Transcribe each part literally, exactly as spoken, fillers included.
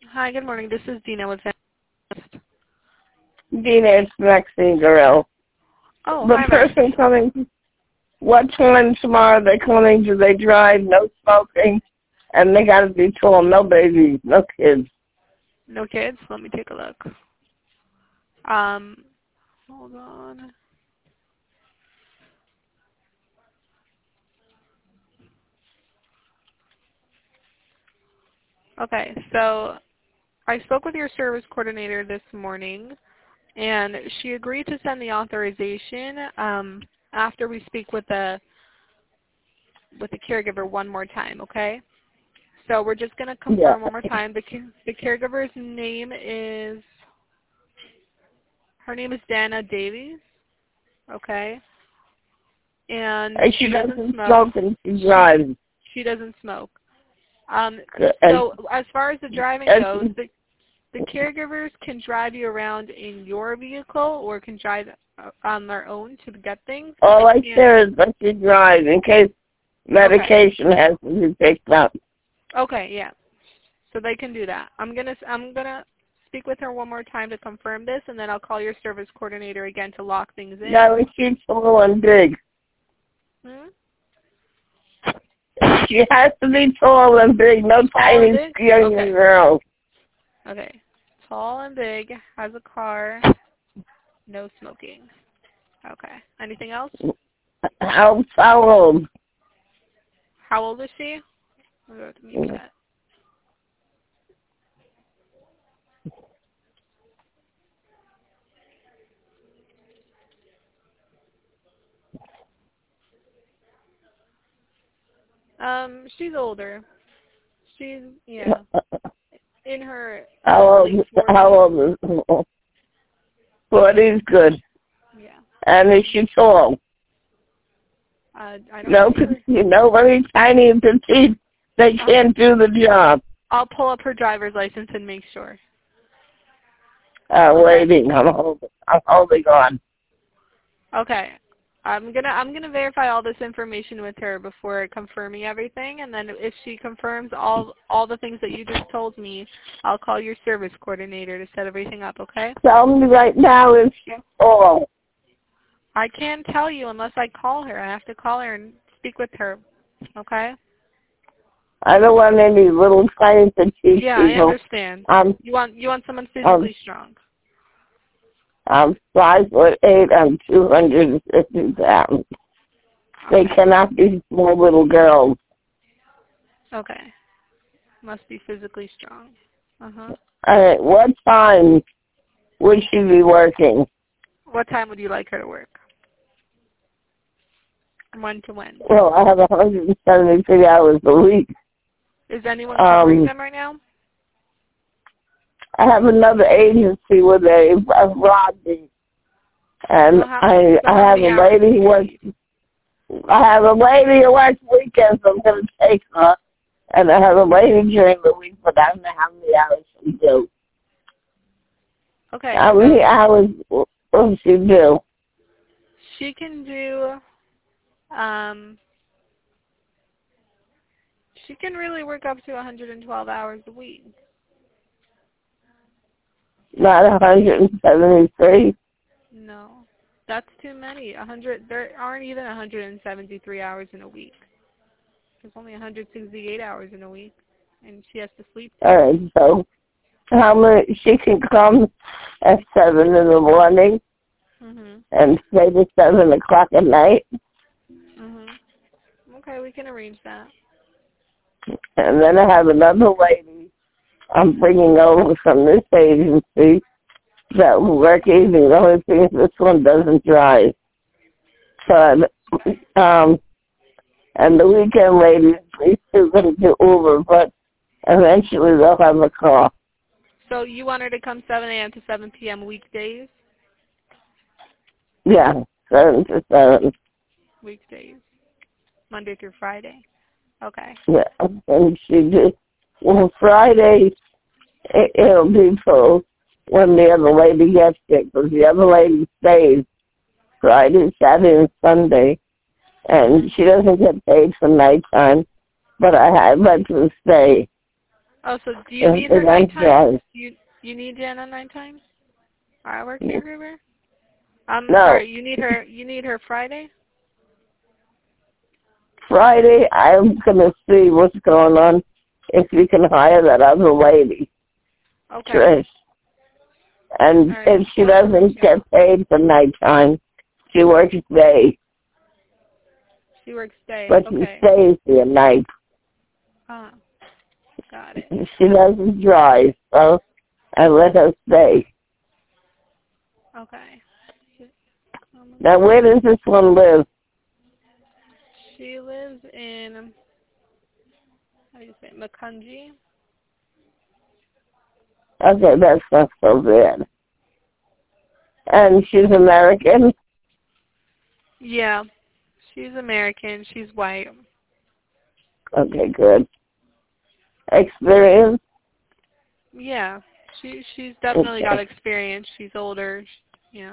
Hi, good morning. This is Dina with Van. Dina, it's Maxine Gorell. Oh, The hi, person Maxine. coming, what time tomorrow they're coming? Do they drive? No smoking? And they got to be tall. No babies, no kids. No kids? Let me take a look. Um, hold on. Okay, so I spoke with your service coordinator this morning, and she agreed to send the authorization um, after we speak with the with the caregiver one more time. Okay. So we're just going to confirm Yeah. one more time. The the caregiver's name is her name is Dana Davies. Okay. And And she she doesn't doesn't smoke. smoke and she drives. She doesn't smoke. Um, And, so as far as the driving and goes, the, the caregivers can drive you around in your vehicle or can drive uh, on their own to get things. all I And, care is that she drives in case medication okay. has to be picked up. Okay, yeah. So they can do that. I'm gonna I'm gonna speak with her one more time to confirm this, and then I'll call your service coordinator again to lock things in. No, she's tall and big. Hmm? She has to be tall and big, no Tall tiny, and big? young Okay. girls. Okay. Tall and big, has a car, no smoking. Okay. Anything else? How, how old? How old is she? I'll go to mute that. Um, she's older. She's, yeah, in her How uh, old? late forties. How old is? Forty's good. Yeah. And is she tall? Uh, I don't No, see her. nobody tiny and petite. They can't do the job. I'll pull up her driver's license and make sure. Uh, Okay. waiting. I'm holding. I'm holding on. Okay. I'm gonna I'm gonna verify all this information with her before confirming everything, and then if she confirms all all the things that you just told me, I'll call your service coordinator to set everything up. Okay? Tell me right now if she's tall. I can't tell you unless I call her. I have to call her and speak with her. Okay? I don't want any little tiny petite Yeah, I people. understand. I'm You want you want someone um, physically strong. I'm five foot eight. I'm two hundred and fifty pounds. They Okay. cannot be small little girls. Okay. Must be physically strong. Uh huh. All right. What time would she be working? What time would you like her to work? When to when? Well, I have one hundred seventy-three hours a week. Is anyone covering Um, them right now? I have another agency where they have robbed me, and So how, I so I how have many a hours do lady who you works. need? I have a lady who works weekends. I'm going to take her, and I have a lady during the week, but I don't know how many hours she do. Okay, How so many hours will she do? she can do, um, she can really work up to one hundred twelve hours a week. Not one hundred seventy-three. No, that's too many. one hundred, there aren't even one hundred seventy-three hours in a week. There's only one hundred sixty-eight hours in a week, and she has to sleep too. All right, so how many? She can come at seven in the morning Mhm. and stay to seven o'clock at night, Mhm. Okay, we can arrange that. and then I have another lady I'm bringing over from this agency that will work evening. The only thing is this one doesn't drive. So, um, and the weekend ladies, these two going to do Uber, but eventually they'll have a car. So you want her to come seven A M to seven P M weekdays? Yeah, seven to seven. Weekdays, Monday through Friday. Okay. Yeah, and she did. Well, Friday it, it'll be full when the other lady gets it, because the other lady stays Friday, Saturday, and Sunday, and she doesn't get paid for nighttime. But I had let her stay. Oh, so do you If, need her if I'm nighttime? dry. You you need Jen on nighttime? Our caregiver? I'm No, sorry. You need her. You need her Friday. Friday I'm gonna see what's going on. If you can hire that other lady, Okay. Trish, and All right. if she doesn't get paid for nighttime, she works day, She works day. but she Okay. stays here night. Ah, got it. She doesn't drive, so I let her stay. Okay. Now, where does this one live? She lives in, how do you say, Makunji? Okay, that's not so bad. And she's American? Yeah. She's American. She's white. Okay, good. Experience? Yeah. She she's definitely got Okay. experience. She's older. Yeah.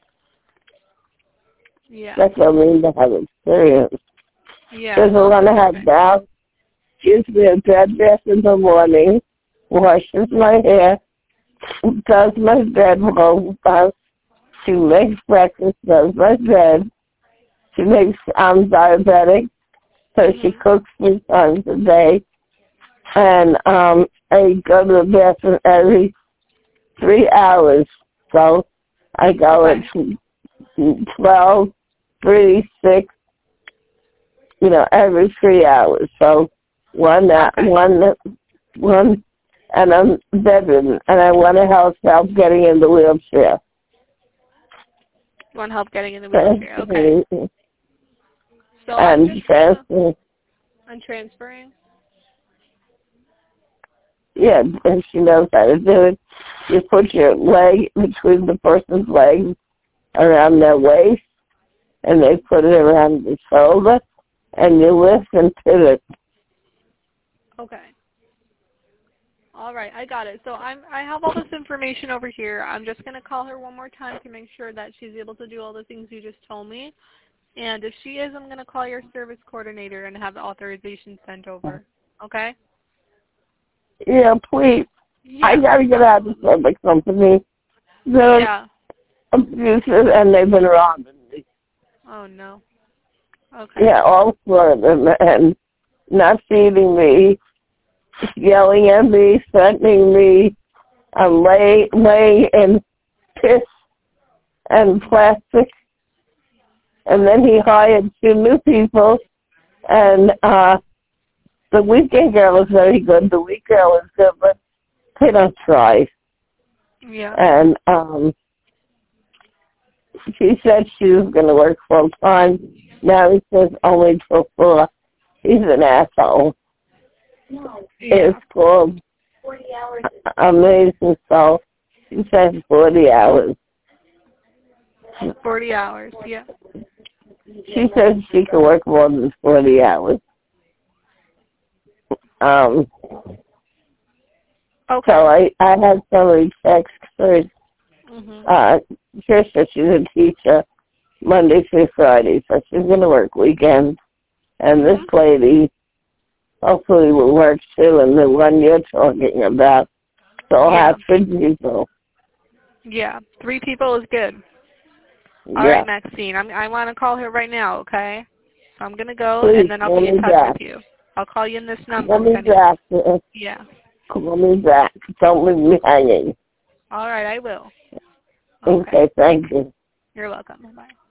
Yeah. That's what I mean to have experience. Yeah. There's a lot of have bath. Gives me a bed dress in the morning, washes my hair, does my bed roll up. She makes breakfast, does my bed. She makes, I'm diabetic, so she Mhm. cooks three times a day. And um, I go to the bathroom every three hours. So I go Okay. at twelve, three, six, you know, every three hours. So one, uh, Okay. one, one, and I'm bedridden, and I want to help help getting in the wheelchair. You want help getting in the wheelchair? Okay. So I'm And just gonna, transfer, I'm transferring. yeah, and she knows how to do it. You put your leg between the person's legs around their waist, and they put it around the shoulder, and you lift and pivot. Okay. All right, I got it. So I'm I have all this information over here. I'm just gonna call her one more time to make sure that she's able to do all the things you just told me. And if she is, I'm gonna call your service coordinator and have the authorization sent over. Okay? Yeah, please. Yeah. I gotta get out of this other company. They're Yeah. abusive and they've been robbing me. Oh no. Okay. Yeah, all four of them, and not feeding me, yelling at me, threatening me. I'm lay, laying in piss and plastic. And then he hired two new people, and uh, the weekend girl is very good. The week girl is good, but they don't try. Yeah. And um, she said she was going to work full time. Now he says only till four. He's an asshole. Yeah. It's called Amazing Soul. She says forty hours. Forty hours. Yeah. She says she can work more than forty hours. Um, Okay. so I, I had somebody text her, Mhm. uh, Trisha, she's a teacher, Monday through Friday, so she's going to work weekends. And this Mhm. lady hopefully will work too, and the one you're talking about. So I'll Yeah. have three people. Yeah. Three people is good. All Yeah. right, Maxine. I'm, I want to call her right now, okay? So I'm going to go, Please, and then I'll call be in me touch back. with you. I'll call you in this number. Call me If any- back. Uh, Yeah. Call me back. Don't leave me hanging. All right, I will. Okay. Okay, thank you. You're welcome. Bye-bye.